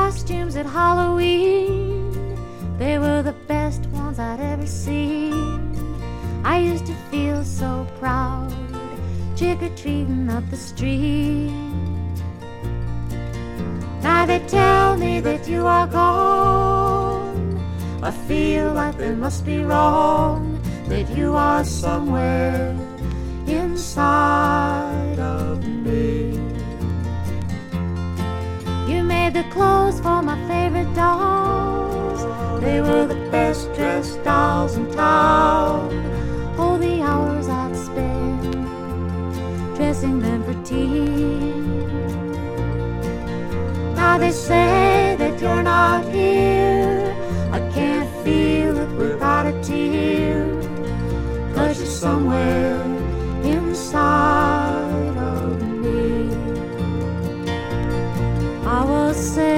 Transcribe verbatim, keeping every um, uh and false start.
costumes at Halloween, they were the best ones I'd ever seen. I used to feel so proud, trick-or-treating up the street. Now they tell me that you are gone. I feel like they must be wrong, that you are somewhere inside of me. You made the clothes for my favorite dolls. They were the best dressed dolls in town. Oh, the hours I'd spend dressing them for tea. Now they say that you're not here. I can't feel it without a tear, 'cause you're somewhere inside of me. I was saying